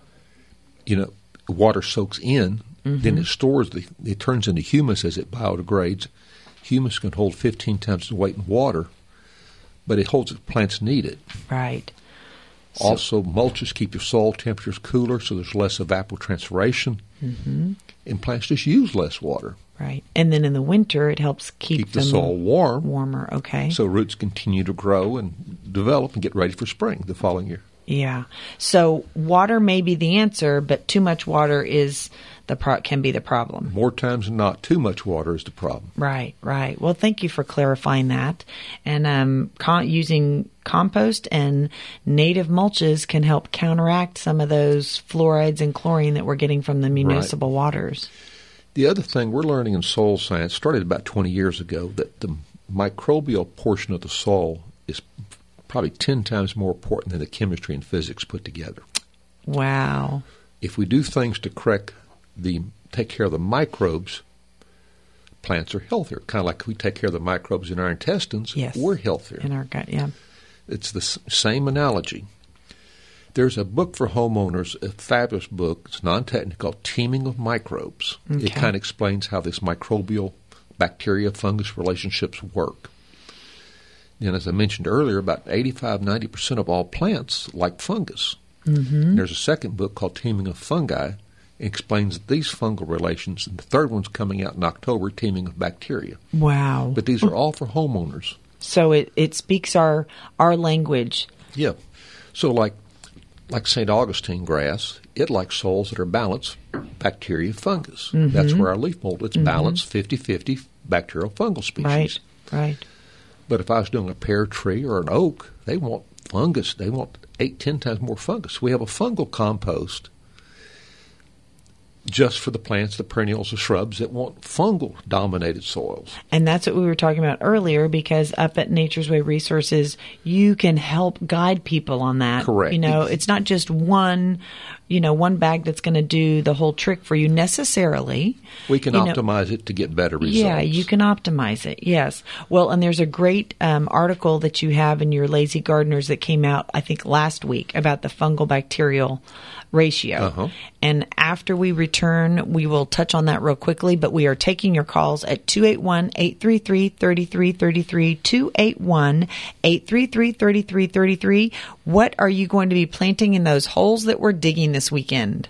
C: you know, water soaks in, mm-hmm. then it stores, the, it turns into humus as it biodegrades. Humus can hold fifteen times the weight in water, but it holds it, plants need it.
B: Right.
C: So, also, mulches keep your soil temperatures cooler, so there's less evapotranspiration,
B: mm-hmm.
C: and plants just use less water.
B: Right. And then in the winter, it helps keep,
C: keep the
B: them
C: soil warm.
B: Warmer, okay.
C: So roots continue to grow and develop and get ready for spring the following year.
B: Yeah. So water may be the answer, but too much water is the pro- can be the problem.
C: More times than not, too much water is the problem.
B: Right, right. Well, thank you for clarifying that. And um, con- using compost and native mulches can help counteract some of those fluorides and chlorine that we're getting from the municipal right. waters.
C: The other thing we're learning in soil science started about twenty years ago that the microbial portion of the soil is probably ten times more important than the chemistry and physics put together.
B: Wow.
C: If we do things to correct the, take care of the microbes, plants are healthier. Kind of like we take care of the microbes in our intestines,
B: yes.
C: we're healthier.
B: In our gut, yeah.
C: It's the s- same analogy. There's a book for homeowners, a fabulous book. It's non-technical, Teeming of Microbes.
B: Okay.
C: It kind of explains how this microbial bacteria-fungus relationships work. And as I mentioned earlier, about eighty-five to ninety percent of all plants like fungus.
B: Mm-hmm.
C: And there's a second book called Teeming of Fungi. It explains these fungal relations. And the third one's coming out in October, Teeming of Bacteria.
B: Wow.
C: But these are all for homeowners.
B: So it, it speaks our our language.
C: Yeah. So like like Saint Augustine grass, it likes soils that are balanced, bacteria, fungus.
B: Mm-hmm.
C: That's where our leaf mold, it's
B: mm-hmm.
C: balanced fifty-fifty bacterial fungal species.
B: Right, right.
C: But if I was doing a pear tree or an oak, they want fungus. They want eight, ten times more fungus. We have a fungal compost just for the plants, the perennials, the shrubs that want fungal-dominated soils.
B: And that's what we were talking about earlier, because up at Nature's Way Resources, you can help guide people on that.
C: Correct.
B: You know, it's not just one, you know, one bag that's going to do the whole trick for you necessarily.
C: We can
B: you
C: optimize
B: know,
C: it to get better results.
B: Yeah, you can optimize it, yes. Well, and there's a great um, article that you have in your Lazy Gardeners that came out, I think, last week about the fungal bacterial ratio.
C: Uh-huh.
B: And after we return, we will touch on that real quickly, but we are taking your calls at two eight one, eight three three, three three three three, two eight one, eight three three, three three three three. What are you going to be planting in those holes that we're digging this weekend?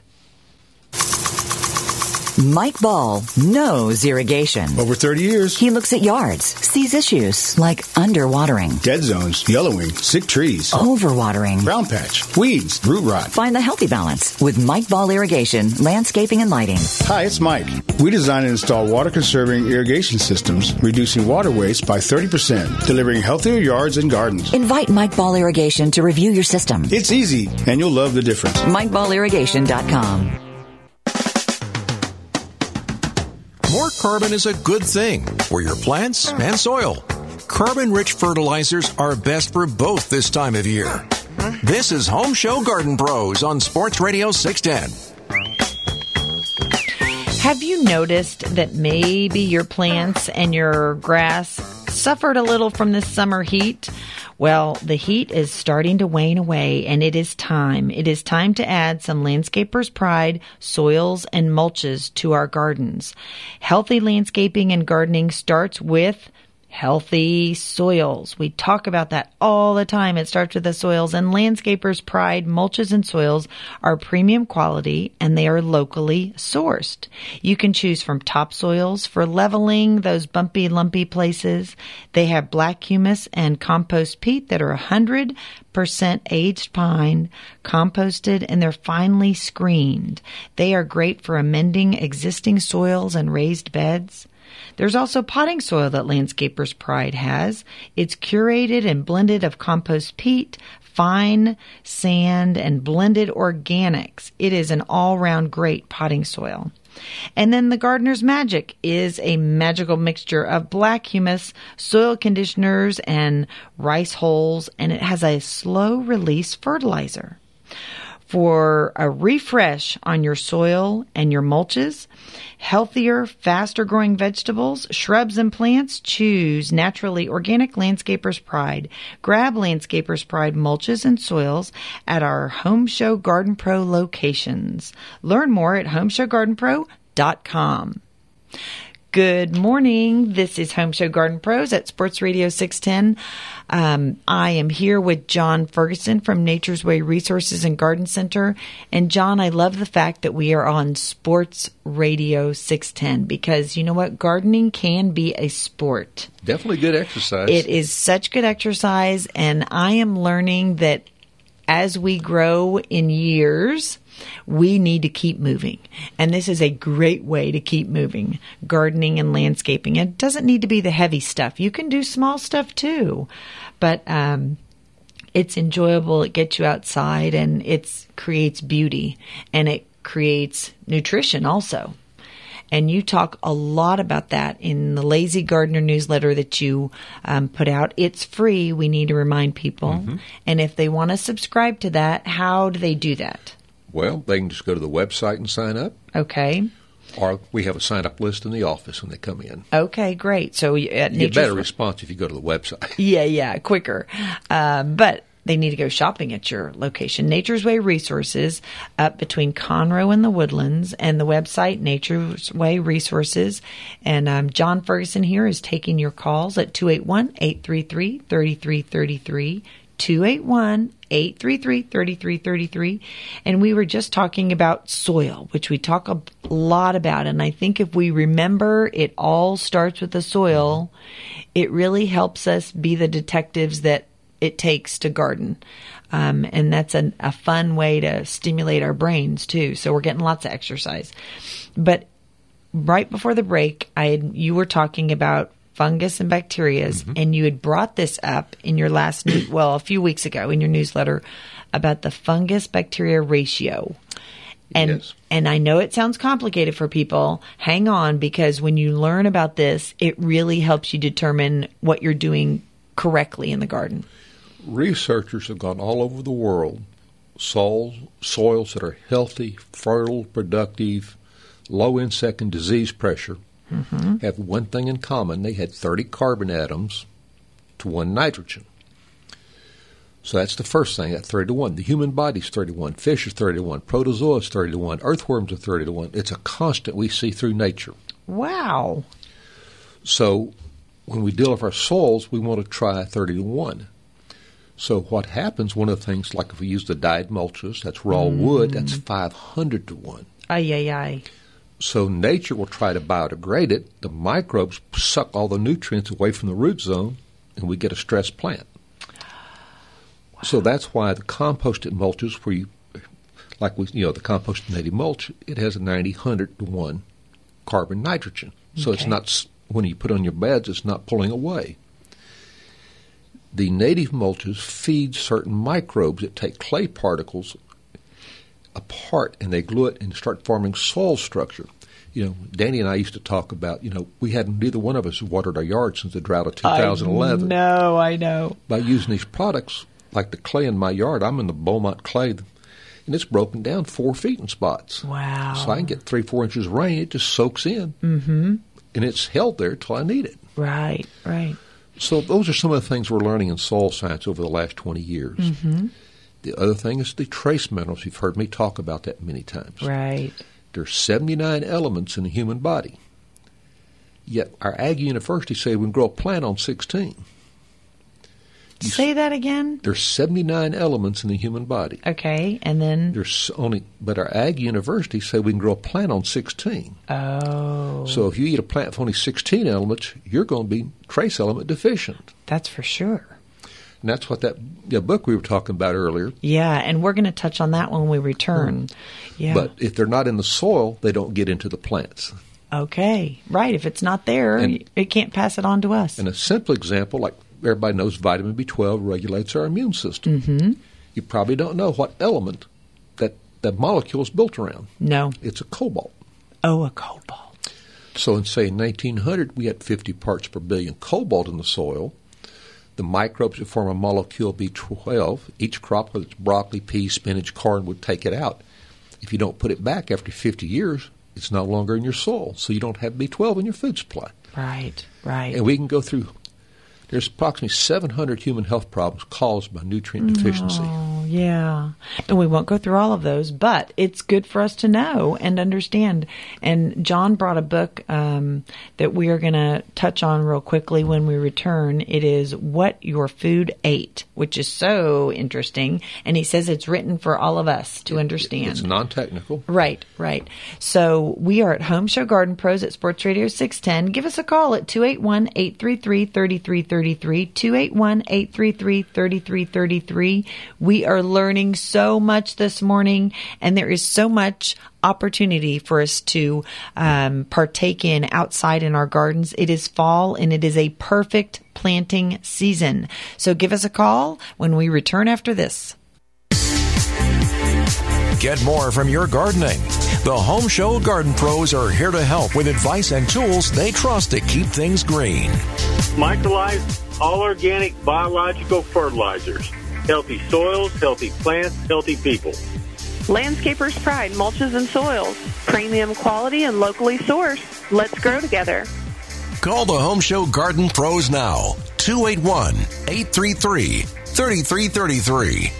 K: Mike Ball knows irrigation.
M: Over thirty years.
K: He looks at yards, sees issues like underwatering,
M: dead zones, yellowing, sick trees,
K: overwatering,
M: brown patch, weeds, root rot.
K: Find the healthy balance with Mike Ball Irrigation, Landscaping and Lighting.
M: Hi, it's Mike. We design and install water-conserving irrigation systems, reducing water waste by thirty percent, delivering healthier yards and gardens.
K: Invite Mike Ball Irrigation to review your system.
M: It's easy, and you'll love the difference.
K: Mike Ball Irrigation dot com.
A: More carbon is a good thing for your plants and soil. Carbon-rich fertilizers are best for both this time of year. This is Home Show Garden Pros on Sports Radio six ten.
B: Have you noticed that maybe your plants and your grass suffered a little from this summer heat? Well, the heat is starting to wane away, and it is time. It is time to add some Landscaper's Pride soils and mulches to our gardens. Healthy landscaping and gardening starts with healthy soils. We talk about that all the time. It starts with the soils, and Landscaper's Pride mulches and soils are premium quality, and they are locally sourced. You can choose from topsoils for leveling those bumpy, lumpy places. They have black humus and compost peat that are one hundred percent aged pine, composted, and they're finely screened. They are great for amending existing soils and raised beds. There's also potting soil that Landscaper's Pride has. It's curated and blended of compost peat, fine sand, and blended organics. It is an all-round great potting soil. And then the Gardener's Magic is a magical mixture of black humus, soil conditioners, and rice hulls, and it has a slow-release fertilizer. For a refresh on your soil and your mulches, healthier, faster-growing vegetables, shrubs, and plants, choose Naturally Organic Landscaper's Pride. Grab Landscaper's Pride mulches and soils at our Home Show Garden Pro locations. Learn more at home show garden pro dot com. Good morning. This is Home Show Garden Pros at Sports Radio six ten. Um, I am here with John Ferguson from Nature's Way Resources and Garden Center. And John, I love the fact that we are on Sports Radio six ten because you know what? Gardening can be a sport.
C: Definitely good exercise.
B: It is such good exercise. And I am learning that as we grow in years, we need to keep moving. And this is a great way to keep moving, gardening and landscaping. It doesn't need to be the heavy stuff. You can do small stuff too. But um, it's enjoyable. It gets you outside and it creates beauty. And it creates nutrition also. And you talk a lot about that in the Lazy Gardener newsletter that you um, put out. It's free. We need to remind people. Mm-hmm. And if they want to subscribe to that, how do they do that?
C: Well, they can just go to the website and sign up.
B: Okay.
C: Or we have a sign-up list in the office when they come in.
B: Okay, great. So at
C: you get better response if you go to the website.
B: Yeah, yeah, quicker. Um, but they need to go shopping at your location. Nature's Way Resources up between Conroe and the Woodlands, and the website, Nature's Way Resources. And um, John Ferguson here is taking your calls at two eight one, eight three three, three three three three, two eight one, eight three three, three three three three. And we were just talking about soil, which we talk a lot about. And I think if we remember it all starts with the soil, it really helps us be the detectives that it takes to garden. Um, and that's an, a fun way to stimulate our brains too. So we're getting lots of exercise. But right before the break, I had, you were talking about fungus and bacterias, mm-hmm. and you had brought this up in your last, new, well, a few weeks ago in your newsletter about the fungus-bacteria ratio. And yes. and I know it sounds complicated for people. Hang on, because when you learn about this, it really helps you determine what you're doing correctly in the garden.
C: Researchers have gone all over the world, soils, soils that are healthy, fertile, productive, low insect and disease pressure, mm-hmm. have one thing in common. They had thirty carbon atoms to one nitrogen. So that's the first thing, at thirty to one. The human body's thirty to one. Fish is thirty to one. Protozoa is thirty to one. Earthworms are thirty to one. It's a constant we see through nature.
B: Wow.
C: So when we deal with our soils, we want to try thirty to one. So what happens, one of the things, like if we use the dyed mulches, that's raw mm. wood, that's five hundred to one.
B: Ay, ay, ay.
C: So nature will try to biodegrade it. The microbes suck all the nutrients away from the root zone, and we get a stressed plant. Wow. So that's why the composted mulches, where you, like we, you know, the composted native mulch, it has a ninety, one hundred to one carbon nitrogen. So okay. It's not, when you put on your beds, it's not pulling away. The native mulches feed certain microbes that take clay particles apart and they glue it and start forming soil structure. You know, Danny and I used to talk about, you know, we hadn't, neither one of us watered our yard since the drought of two thousand eleven.
B: No, I know.
C: By using these products, like the clay in my yard, I'm in the Beaumont clay, and it's broken down four feet in spots.
B: Wow.
C: So I can get three, four inches of rain, it just soaks in.
B: Mm-hmm.
C: And it's held there till I need it.
B: Right, right.
C: So those are some of the things we're learning in soil science over the last twenty years.
B: Mm-hmm.
C: The other thing is the trace minerals. You've heard me talk about that many times.
B: Right.
C: There's seventy-nine elements in the human body. Yet our Ag University say we can grow a plant on sixteen. You
B: Say that again?
C: There's seventy-nine elements in the human body.
B: Okay, and then?
C: There's only, but our Ag University say we can grow a plant on sixteen.
B: Oh.
C: So if you eat a plant with only sixteen elements, you're going to be trace element deficient.
B: That's for sure.
C: And that's what that yeah, book we were talking about earlier.
B: Yeah, and we're going to touch on that when we return. Mm. Yeah.
C: But if they're not in the soil, they don't get into the plants.
B: Okay, right. If it's not there, and, it can't pass it on to us.
C: And a simple example, like everybody knows vitamin B twelve regulates our immune system.
B: Mm-hmm.
C: You probably don't know what element that, that molecule is built around.
B: No.
C: It's a cobalt.
B: Oh, a cobalt.
C: So in, say, nineteen hundred, we had fifty parts per billion cobalt in the soil. The microbes that form a molecule B twelve, each crop, whether it's broccoli, peas, spinach, corn, would take it out. If you don't put it back after fifty years, it's no longer in your soil, so you don't have B twelve in your food supply.
B: Right, right.
C: And we can go through, there's approximately seven hundred human health problems caused by nutrient deficiency.
B: Oh, yeah. And we won't go through all of those, but it's good for us to know and understand. And John brought a book um, that we are going to touch on real quickly when we return. It is What Your Food Ate, which is so interesting. And he says it's written for all of us to understand.
C: It's non-technical.
B: Right, right. So we are at Home Show Garden Pros at Sports Radio six ten. Give us a call at two eight one, eight three three, three three three three, two eight one, eight three three, three three three three. We are learning so much this morning, and there is so much opportunity for us to um, partake in outside in our gardens. It is fall, and it is a perfect planting season. So give us a call when we return after this.
A: Get more from your gardening. The Home Show Garden Pros are here to help with advice and tools they trust to keep things green.
N: Microlife, all organic biological fertilizers. Healthy soils, healthy plants, healthy people.
O: Landscaper's Pride mulches and soils. Premium quality and locally sourced. Let's grow together.
A: Call the Home Show Garden Pros now. two eight one, eight three three, three three three three.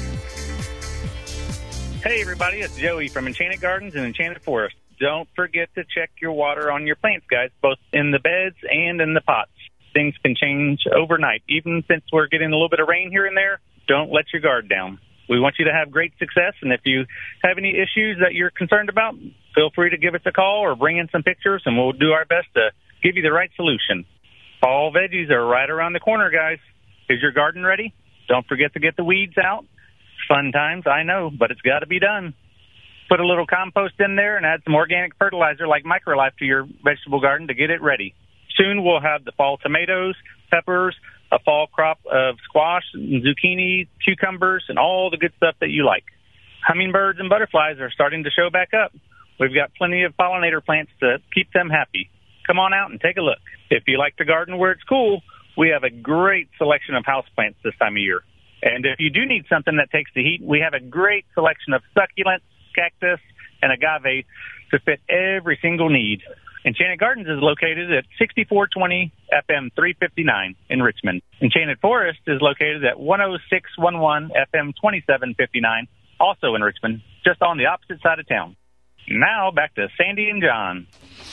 F: Hey, everybody, it's Joey from Enchanted Gardens and Enchanted Forest. Don't forget to check your water on your plants, guys, both in the beds and in the pots. Things can change overnight. Even since we're getting a little bit of rain here and there, don't let your guard down. We want you to have great success, and if you have any issues that you're concerned about, feel free to give us a call or bring in some pictures, and we'll do our best to give you the right solution. Fall veggies are right around the corner, guys. Is your garden ready? Don't forget to get the weeds out. Fun times, I know, but it's got to be done. Put a little compost in there and add some organic fertilizer like Microlife to your vegetable garden to get it ready. Soon we'll have the fall tomatoes, peppers, a fall crop of squash, and zucchini, cucumbers, and all the good stuff that you like. Hummingbirds and butterflies are starting to show back up. We've got plenty of pollinator plants to keep them happy. Come on out and take a look. If you like to garden where it's cool, we have a great selection of houseplants this time of year. And if you do need something that takes the heat, we have a great selection of succulents, cactus, and agave to fit every single need. Enchanted Gardens is located at sixty-four twenty F M three fifty-nine in Richmond. Enchanted Forest is located at one oh six eleven F M twenty-seven fifty-nine, also in Richmond, just on the opposite side of town. Now, back to Sandy and John.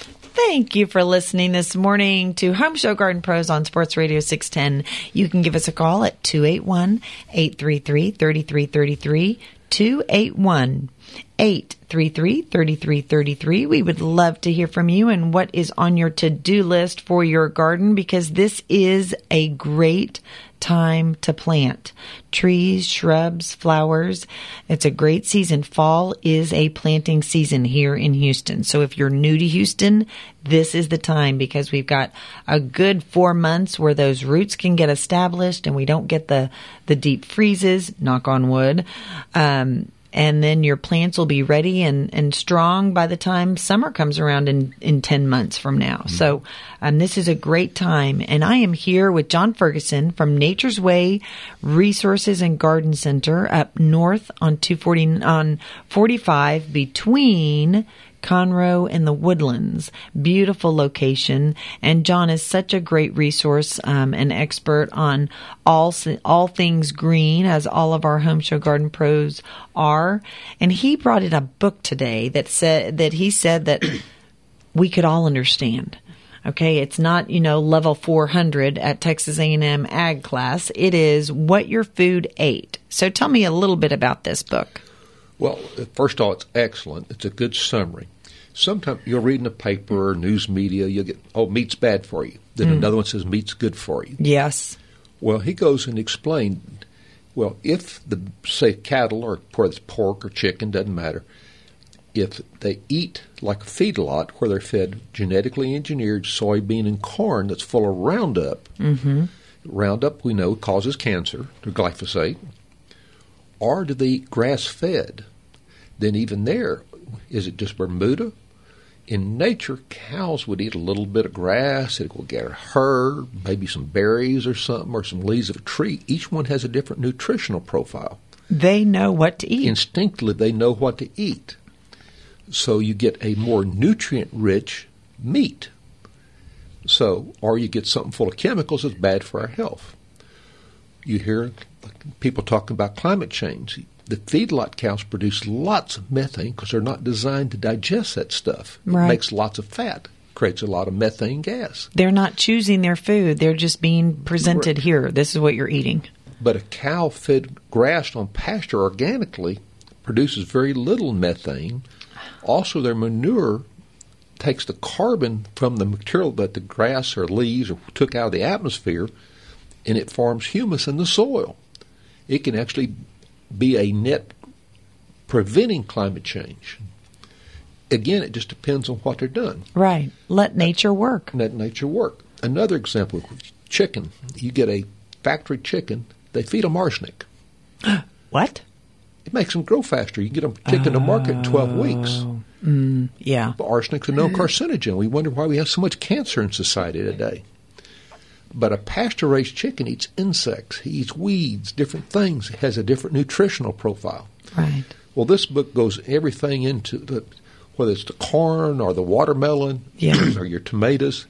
B: Thank you for listening this morning to Home Show Garden Pros on Sports Radio six ten. You can give us a call at two eight one, eight three three, three three three three, two eight one, eight three three, three three three three. We would love to hear from you and what is on your to-do list for your garden, because this is a great time to plant trees, shrubs, flowers. It's a great season. Fall is a planting season here in Houston. So if you're new to Houston, this is the time, because we've got a good four months where those roots can get established and we don't get the, the deep freezes, knock on wood. Um, And then your plants will be ready and, and strong by the time summer comes around in, in ten months from now. Mm-hmm. So um, this is a great time. And I am here with John Ferguson from Nature's Way Resources and Garden Center up north on two forty on forty-five between Conroe and the Woodlands. Beautiful location. And John is such a great resource, um, an expert on all all things green, as all of our Home Show Garden Pros are. And he brought in a book today that said that he said that we could all understand. Okay, it's not, you know, level four hundred at Texas A and M Ag class. It is What Your Food Ate. So tell me a little bit about this book.
C: Well, first of all, it's excellent. It's a good summary. Sometimes you'll read in a paper or news media, you'll get, oh, meat's bad for you. Then mm. another one says meat's good for you.
B: Yes.
C: Well, he goes and explained, well, if the, say, cattle or whether it's pork or chicken, doesn't matter, if they eat like a feedlot where they're fed genetically engineered soybean and corn that's full of Roundup,
B: mm-hmm.
C: Roundup we know causes cancer, or glyphosate, or do they eat grass-fed? Then even there, is it just Bermuda? In nature, cows would eat a little bit of grass, it will get a herb, maybe some berries or something, or some leaves of a tree. Each one has a different nutritional profile.
B: They know what to eat.
C: Instinctively, they know what to eat. So you get a more nutrient-rich meat. So, or you get something full of chemicals that's bad for our health. You hear people talking about climate change. The feedlot cows produce lots of methane because they're not designed to digest that stuff.
B: Right.
C: It makes lots of fat, creates a lot of methane gas.
B: They're not choosing their food. They're just being presented
C: Correct.
B: Here. This is what you're eating.
C: But a cow fed grass on pasture organically produces very little methane. Also, their manure takes the carbon from the material that the grass or leaves or took out of the atmosphere, and it forms humus in the soil. It can actually be a net preventing climate change. Again, it just depends on what they're done.
B: Right. Let nature work.
C: Let nature work. Another example, chicken. You get a factory chicken, they feed them arsenic.
B: What?
C: It makes them grow faster. You can get them chicken to market in twelve weeks.
B: Mm, yeah.
C: But arsenic's a known carcinogen. We wonder why we have so much cancer in society today. But a pasture-raised chicken eats insects. He eats weeds, different things. It has a different nutritional profile.
B: Right.
C: Well, this book goes everything into the, whether it's the corn or the watermelon
B: yeah.
C: or your tomatoes.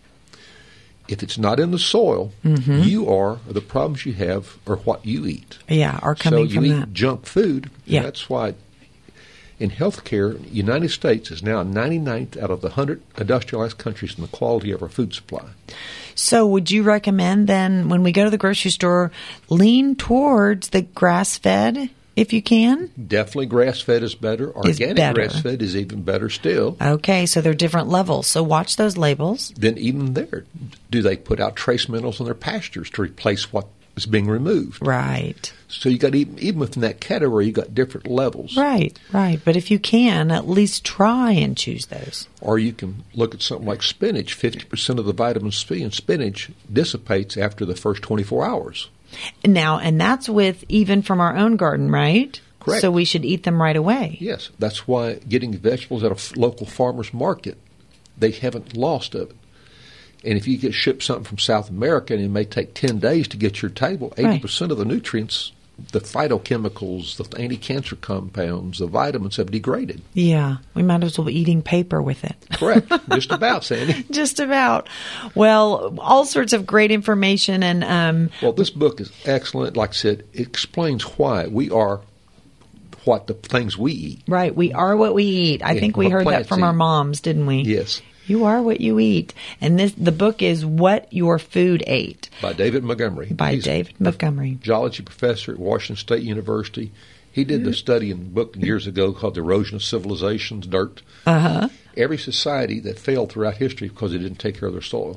C: If it's not in the soil,
B: mm-hmm.
C: you are, or the problems you have are what you eat.
B: Yeah, are coming
C: so
B: from
C: you eat
B: that.
C: junk food.
B: Yeah.
C: That's why in healthcare, the United States is now ninety-ninth out of the one hundred industrialized countries in the quality of our food supply.
B: So would you recommend then when we go to the grocery store, lean towards the grass-fed if you can?
C: Definitely grass-fed is better.
B: Is
C: Organic
B: better.
C: grass-fed is even better still.
B: Okay, so they're different levels. So watch those labels.
C: Then even there, do they put out trace minerals in their pastures to replace what is being removed?
B: Right.
C: So you got even, even within that category, you got different levels.
B: Right, right. But if you can, at least try and choose those.
C: Or you can look at something like spinach. fifty percent of the vitamin C in spinach dissipates after the first twenty-four hours.
B: Now, and that's with even from our own garden, right?
C: Correct.
B: So we should eat them right away.
C: Yes. That's why getting vegetables at a f- local farmer's market, they haven't lost of it. And if you get shipped something from South America and it may take ten days to get your table, eighty percent right. of the nutrients, the phytochemicals, the anti-cancer compounds, the vitamins have degraded.
B: Yeah. We might as well be eating paper with it.
C: Correct. Just about, Sandy.
B: Just about. Well, all sorts of great information. and um,
C: Well, this book is excellent. Like I said, it explains why we are what the things we eat.
B: Right. We are what we eat. I
C: and
B: think we heard that from
C: eat.
B: our moms, didn't we?
C: Yes.
B: You are what you eat. And this the book is What Your Food Ate.
C: By David Montgomery.
B: By
C: He's
B: David Montgomery.
C: A geology professor at Washington State University. He did the study in the book years ago called The Erosion of Civilizations, Dirt.
B: Uh-huh.
C: Every society that failed throughout history because they didn't take care of their soil.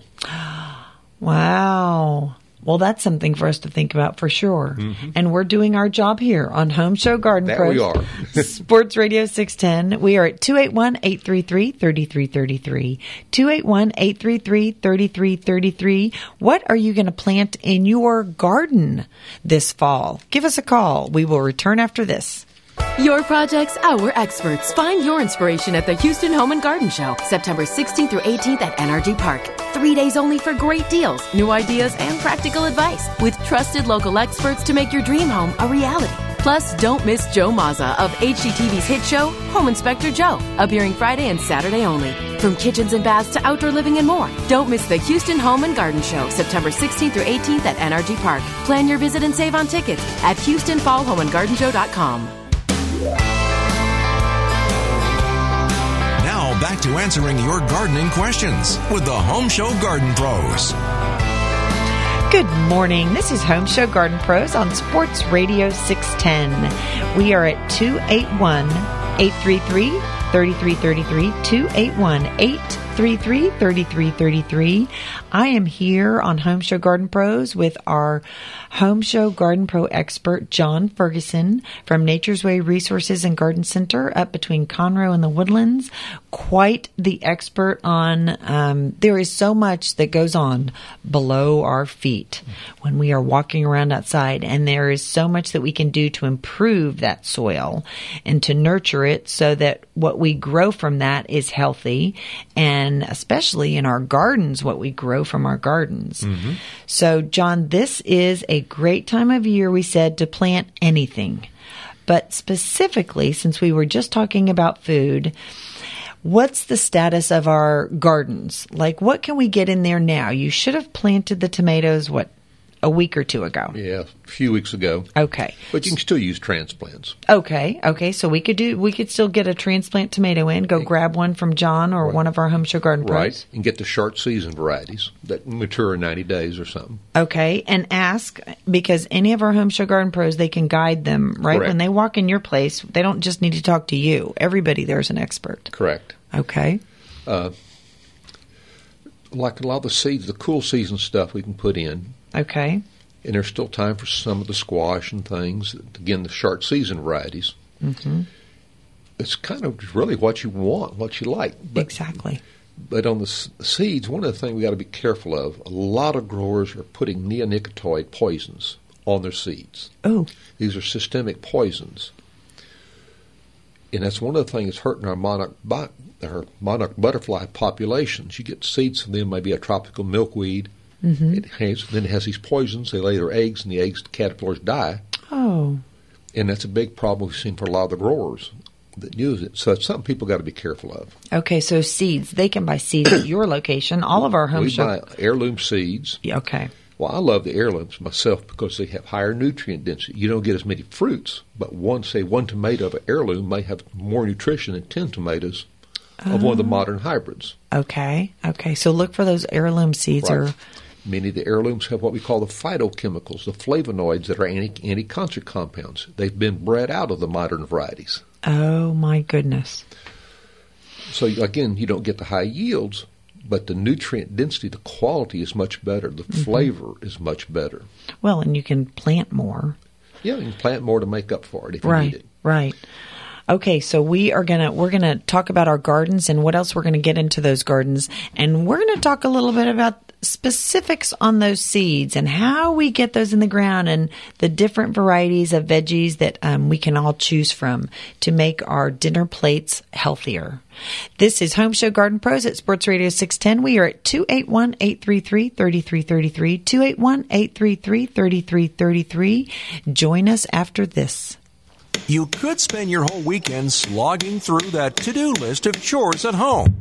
B: Wow. Well, that's something for us to think about for sure. Mm-hmm. And we're doing our job here on Home Show Garden
C: that
B: Pros.
C: we are.
B: Sports Radio six ten. We are at two eight one, eight three three, three three three three. two eight one, eight three three, three three three three. What are you going to plant in your garden this fall? Give us a call. We will return after this.
D: Your projects, our experts. Find your inspiration at the Houston Home and Garden Show, September sixteenth through eighteenth at N R G Park. Three days only for great deals, new ideas, and practical advice with trusted local experts to make your dream home a reality. Plus, don't miss Joe Mazza of H G T V's hit show, Home Inspector Joe, appearing Friday and Saturday only. From kitchens and baths to outdoor living and more. Don't miss the Houston Home and Garden Show, September sixteenth through eighteenth at N R G Park. Plan your visit and save on tickets at houston fall home and garden show dot com.
A: Now back to answering your gardening questions with the Home Show Garden Pros.
B: Good morning. This is Home Show Garden Pros on Sports Radio six ten. We are at two eight one, eight three three, three three three three, two eight one, eight three three, three three three three. I am here on Home Show Garden Pros with our Home Show Garden Pro expert, John Ferguson from Nature's Way Resources and Garden Center up between Conroe and the Woodlands. Quite the expert on, um, there is so much that goes on below our feet when we are walking around outside, and there is so much that we can do to improve that soil and to nurture it so that what we grow from that is healthy, and especially in our gardens, what we grow from our gardens. Mm-hmm. So, John, this is a great time of year, we said, to plant anything. But specifically, since we were just talking about food, what's the status of our gardens? Like, what can we get in there now? You should have planted the tomatoes, what, a week or two ago?
C: Yeah, a few weeks ago.
B: Okay.
C: But you can still use transplants.
B: Okay, okay. So we could do, we could still get a transplant tomato in, go grab one from John or right. one of our Home Show Garden Pros.
C: Right, and get the short season varieties that mature in ninety days or something.
B: Okay, and ask, because any of our Home Show Garden Pros, they can guide them, right?
C: Correct.
B: When they walk in your place, they don't just need to talk to you. Everybody there's an expert.
C: Correct.
B: Okay. Uh,
C: like a lot of the seeds, the cool season stuff we can put in.
B: Okay.
C: And there's still time for some of the squash and things. Again, the short season varieties. Mm-hmm. It's kind of really what you want, what you like. But,
B: exactly.
C: But on the seeds, one of the things we got to be careful of, a lot of growers are putting neonicotinoid poisons on their seeds.
B: Oh.
C: These are systemic poisons. And that's one of the things that's hurting our monarch, our monarch butterfly populations. You get seeds from them, maybe a tropical milkweed. Mm-hmm. It has, then it has these poisons. They lay their eggs, and the eggs, the caterpillars die.
B: Oh.
C: And that's a big problem we've seen for a lot of the growers that use it. So it's something people got to be careful of.
B: Okay, so seeds. They can buy seeds at your location. All of our home
C: we
B: show.
C: buy heirloom seeds.
B: Yeah, okay.
C: Well, I love the heirlooms myself because they have higher nutrient density. You don't get as many fruits, but one, say, one tomato of an heirloom may have more nutrition than ten tomatoes of oh. one of the modern hybrids.
B: Okay, okay. So look for those heirloom seeds.
C: Right.
B: Or
C: many of the heirlooms have what we call the phytochemicals, the flavonoids that are anti- anti-cancer compounds. They've been bred out of the modern varieties.
B: Oh, my goodness.
C: So, again, you don't get the high yields, but the nutrient density, the quality is much better. The mm-hmm. flavor is much better.
B: Well, and you can plant more.
C: Yeah, you can plant more to make up for it if
B: right,
C: you need it.
B: Right. Okay, so we are gonna we're gonna talk about our gardens and what else we're gonna get into those gardens, and we're gonna talk a little bit about specifics on those seeds and how we get those in the ground and the different varieties of veggies that um, we can all choose from to make our dinner plates healthier. This is Home Show Garden Pros at Sports Radio six ten. We are at two eight one, eight three three, three three three three, two eight one, eight three three, three three three three. Join us after this.
A: You could spend your whole weekend slogging through that to-do list of chores at home.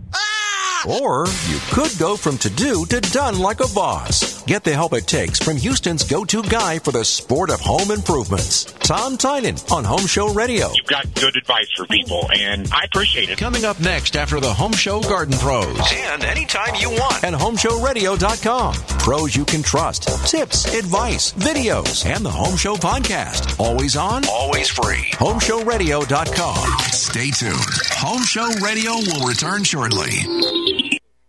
A: Or you could go from to-do to done like a boss. Get the help it takes from Houston's go-to guy for the sport of home improvements, Tom Tynan on Home Show Radio.
P: You've got good advice for people, and I appreciate it.
A: Coming up next after the Home Show Garden Pros. And anytime you want at home show radio dot com. Pros you can trust, tips, advice, videos, and the Home Show podcast. Always on, always free. home show radio dot com.
Q: Stay tuned. Home Show Radio will return shortly.